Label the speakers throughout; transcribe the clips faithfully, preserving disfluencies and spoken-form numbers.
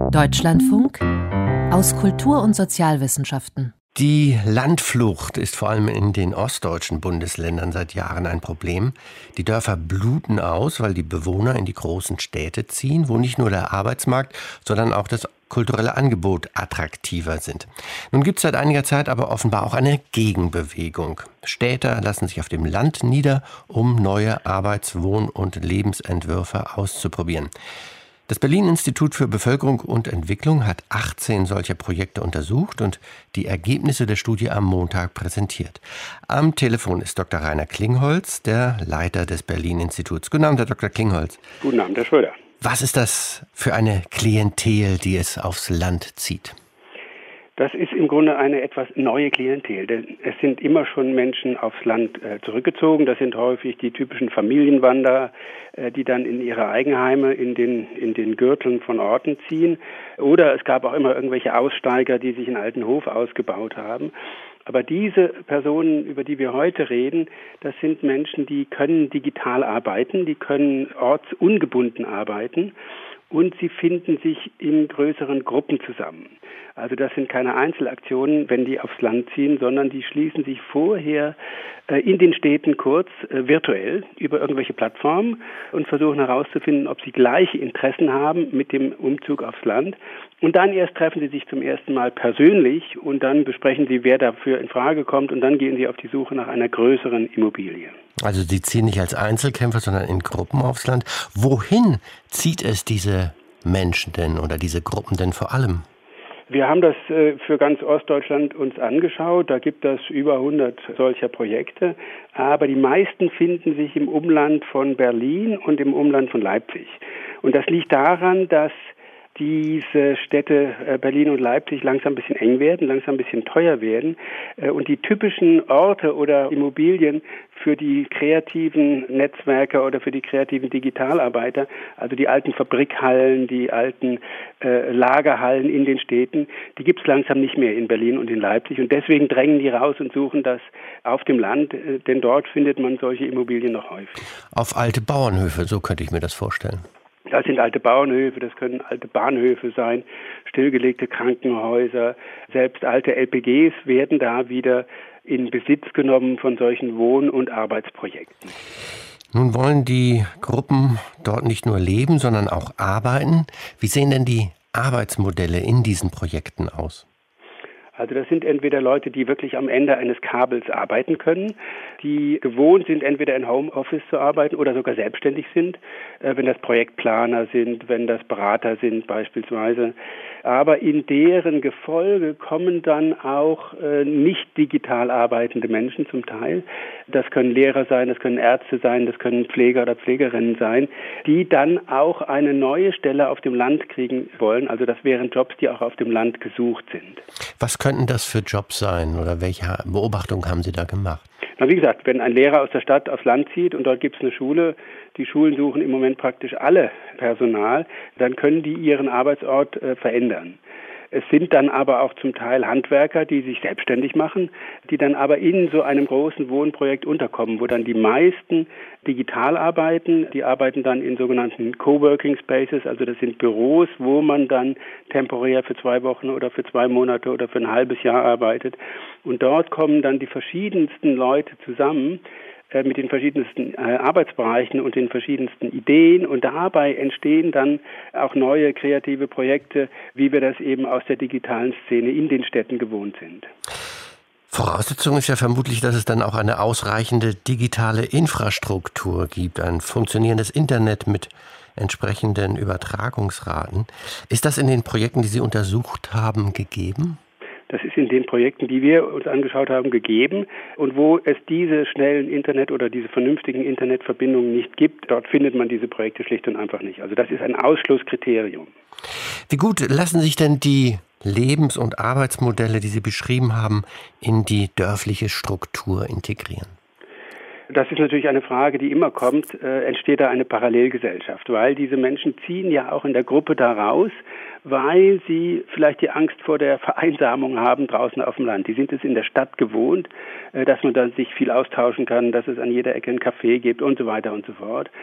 Speaker 1: Deutschlandfunk aus Kultur- und Sozialwissenschaften.
Speaker 2: Die Landflucht ist vor allem in den ostdeutschen Bundesländern seit Jahren ein Problem. Die Dörfer bluten aus, weil die Bewohner in die großen Städte ziehen, wo nicht nur der Arbeitsmarkt, sondern auch das kulturelle Angebot attraktiver sind. Nun gibt es seit einiger Zeit aber offenbar auch eine Gegenbewegung. Städter lassen sich auf dem Land nieder, um neue Arbeits-, Wohn- und Lebensentwürfe auszuprobieren. Das Berlin-Institut für Bevölkerung und Entwicklung hat achtzehn solcher Projekte untersucht und die Ergebnisse der Studie am Montag präsentiert. Am Telefon ist Doktor Rainer Klingholz, der Leiter des Berlin-Instituts. Guten Abend, Herr Doktor Klingholz.
Speaker 3: Guten Abend, Herr Schröder.
Speaker 2: Was ist das für eine Klientel, die es aufs Land zieht?
Speaker 3: Das ist im Grunde eine etwas neue Klientel, denn es sind immer schon Menschen aufs Land äh, zurückgezogen. Das sind häufig die typischen Familienwanderer, äh, die dann in ihre Eigenheime in den, in den Gürteln von Orten ziehen. Oder es gab auch immer irgendwelche Aussteiger, die sich einen alten Hof ausgebaut haben. Aber diese Personen, über die wir heute reden, das sind Menschen, die können digital arbeiten, die können ortsungebunden arbeiten und sie finden sich in größeren Gruppen zusammen. Also das sind keine Einzelaktionen, wenn die aufs Land ziehen, sondern die schließen sich vorher äh, in den Städten kurz äh, virtuell über irgendwelche Plattformen und versuchen herauszufinden, ob sie gleiche Interessen haben mit dem Umzug aufs Land. Und dann erst treffen sie sich zum ersten Mal persönlich und dann besprechen sie, wer dafür in Frage kommt und dann gehen sie auf die Suche nach einer größeren Immobilie.
Speaker 2: Also sie ziehen nicht als Einzelkämpfer, sondern in Gruppen aufs Land. Wohin zieht es diese Menschen denn oder diese Gruppen denn vor allem?
Speaker 3: Wir haben das äh, für ganz Ostdeutschland uns angeschaut. Da gibt es über hundert solcher Projekte. Aber die meisten finden sich im Umland von Berlin und im Umland von Leipzig. Und das liegt daran, dass diese Städte äh, Berlin und Leipzig langsam ein bisschen eng werden, langsam ein bisschen teuer werden äh, und die typischen Orte oder Immobilien für die kreativen Netzwerker oder für die kreativen Digitalarbeiter, also die alten Fabrikhallen, die alten äh, Lagerhallen in den Städten, die gibt es langsam nicht mehr in Berlin und in Leipzig und deswegen drängen die raus und suchen das auf dem Land, äh, denn dort findet man solche Immobilien noch häufig.
Speaker 2: Auf alte Bauernhöfe, so könnte ich mir das vorstellen.
Speaker 3: Das sind alte Bauernhöfe, das können alte Bahnhöfe sein, stillgelegte Krankenhäuser, selbst alte L P Gs werden da wieder in Besitz genommen von solchen Wohn- und Arbeitsprojekten.
Speaker 2: Nun wollen die Gruppen dort nicht nur leben, sondern auch arbeiten. Wie sehen denn die Arbeitsmodelle in diesen Projekten aus?
Speaker 3: Also das sind entweder Leute, die wirklich am Ende eines Kabels arbeiten können, die gewohnt sind, entweder in Homeoffice zu arbeiten oder sogar selbstständig sind, äh, wenn das Projektplaner sind, wenn das Berater sind beispielsweise. Aber in deren Gefolge kommen dann auch äh, nicht digital arbeitende Menschen zum Teil. Das können Lehrer sein, das können Ärzte sein, das können Pfleger oder Pflegerinnen sein, die dann auch eine neue Stelle auf dem Land kriegen wollen. Also das wären Jobs, die auch auf dem Land gesucht sind.
Speaker 2: Was könnten das für Jobs sein oder welche Beobachtungen haben Sie da gemacht?
Speaker 3: Na, wie gesagt, wenn ein Lehrer aus der Stadt aufs Land zieht und dort gibt es eine Schule, die Schulen suchen im Moment praktisch alle Personal, dann können die ihren Arbeitsort äh, verändern. Es sind dann aber auch zum Teil Handwerker, die sich selbstständig machen, die dann aber in so einem großen Wohnprojekt unterkommen, wo dann die meisten digital arbeiten. Die arbeiten dann in sogenannten Coworking Spaces, also das sind Büros, wo man dann temporär für zwei Wochen oder für zwei Monate oder für ein halbes Jahr arbeitet. Und dort kommen dann die verschiedensten Leute zusammen, mit den verschiedensten äh, Arbeitsbereichen und den verschiedensten Ideen und dabei entstehen dann auch neue kreative Projekte, wie wir das eben aus der digitalen Szene in den Städten gewohnt sind.
Speaker 2: Voraussetzung ist ja vermutlich, dass es dann auch eine ausreichende digitale Infrastruktur gibt, ein funktionierendes Internet mit entsprechenden Übertragungsraten. Ist das in den Projekten, die Sie untersucht haben, gegeben?
Speaker 3: Das ist in den Projekten, die wir uns angeschaut haben, gegeben. Und wo es diese schnellen Internet- oder diese vernünftigen Internetverbindungen nicht gibt, dort findet man diese Projekte schlicht und einfach nicht. Also das ist ein Ausschlusskriterium.
Speaker 2: Wie gut lassen sich denn die Lebens- und Arbeitsmodelle, die Sie beschrieben haben, in die dörfliche Struktur integrieren?
Speaker 3: Das ist natürlich eine Frage, die immer kommt, äh, entsteht da eine Parallelgesellschaft, weil diese Menschen ziehen ja auch in der Gruppe da raus, weil sie vielleicht die Angst vor der Vereinsamung haben draußen auf dem Land. Die sind es in der Stadt gewohnt, äh, dass man dann sich viel austauschen kann, dass es an jeder Ecke ein Café gibt und so weiter und so fort.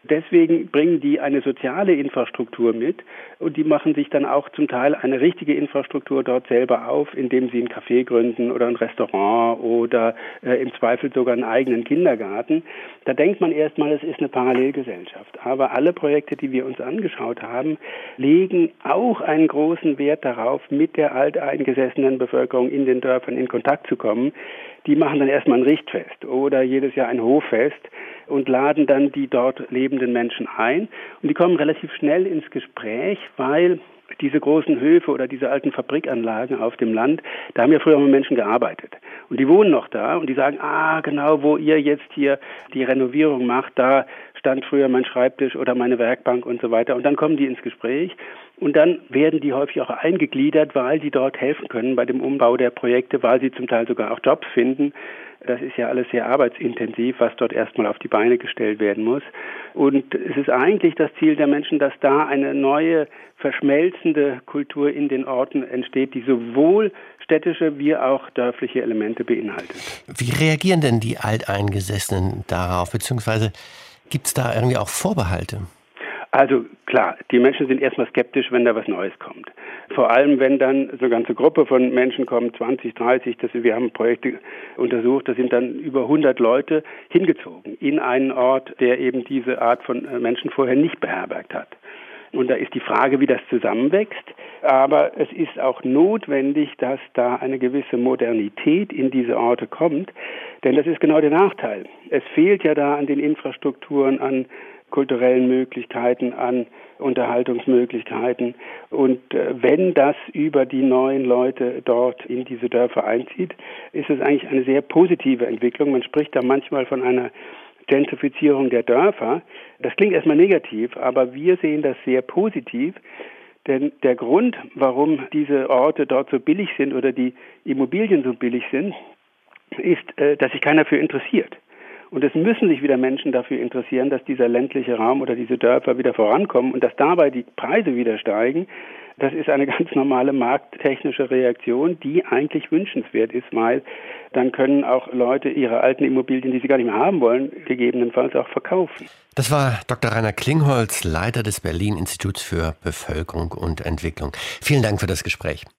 Speaker 3: Deswegen bringen die eine soziale Infrastruktur mit und die machen sich dann auch zum Teil eine richtige Infrastruktur dort selber auf, indem sie ein Café gründen oder ein Restaurant oder äh, im Zweifel sogar einen eigenen Kindergarten. Da denkt man erstmal, es ist eine Parallelgesellschaft. Aber alle Projekte, die wir uns angeschaut haben, legen auch einen großen Wert darauf, mit der alteingesessenen Bevölkerung in den Dörfern in Kontakt zu kommen. Die machen dann erstmal ein Richtfest oder jedes Jahr ein Hoffest und laden dann die dort lebenden Menschen ein. Und die kommen relativ schnell ins Gespräch, weil diese großen Höfe oder diese alten Fabrikanlagen auf dem Land, da haben ja früher mal Menschen gearbeitet. Und die wohnen noch da und die sagen, ah, genau, wo ihr jetzt hier die Renovierung macht, da stand früher mein Schreibtisch oder meine Werkbank und so weiter. Und dann kommen die ins Gespräch und dann werden die häufig auch eingegliedert, weil die dort helfen können bei dem Umbau der Projekte, weil sie zum Teil sogar auch Jobs finden. Das ist ja alles sehr arbeitsintensiv, was dort erstmal auf die Beine gestellt werden muss. Und es ist eigentlich das Ziel der Menschen, dass da eine neue, verschmelzende Kultur in den Orten entsteht, die sowohl städtische wie auch dörfliche Elemente beinhaltet.
Speaker 2: Wie reagieren denn die Alteingesessenen darauf, beziehungsweise gibt es da irgendwie auch Vorbehalte?
Speaker 3: Also klar, die Menschen sind erstmal skeptisch, wenn da was Neues kommt. Vor allem, wenn dann so eine ganze Gruppe von Menschen kommt, zwanzig, dreißig, das, wir haben Projekte untersucht, da sind dann über hundert Leute hingezogen in einen Ort, der eben diese Art von Menschen vorher nicht beherbergt hat. Und da ist die Frage, wie das zusammenwächst. Aber es ist auch notwendig, dass da eine gewisse Modernität in diese Orte kommt. Denn das ist genau der Nachteil. Es fehlt ja da an den Infrastrukturen, an kulturellen Möglichkeiten, an Unterhaltungsmöglichkeiten. Und äh, wenn das über die neuen Leute dort in diese Dörfer einzieht, ist es eigentlich eine sehr positive Entwicklung. Man spricht da manchmal von einer Gentrifizierung der Dörfer. Das klingt erstmal negativ, aber wir sehen das sehr positiv. Denn der Grund, warum diese Orte dort so billig sind oder die Immobilien so billig sind, ist, äh, dass sich keiner für interessiert. Und es müssen sich wieder Menschen dafür interessieren, dass dieser ländliche Raum oder diese Dörfer wieder vorankommen und dass dabei die Preise wieder steigen. Das ist eine ganz normale markttechnische Reaktion, die eigentlich wünschenswert ist, weil dann können auch Leute ihre alten Immobilien, die sie gar nicht mehr haben wollen, gegebenenfalls auch verkaufen.
Speaker 2: Das war Doktor Rainer Klingholz, Leiter des Berlin Instituts für Bevölkerung und Entwicklung. Vielen Dank für das Gespräch.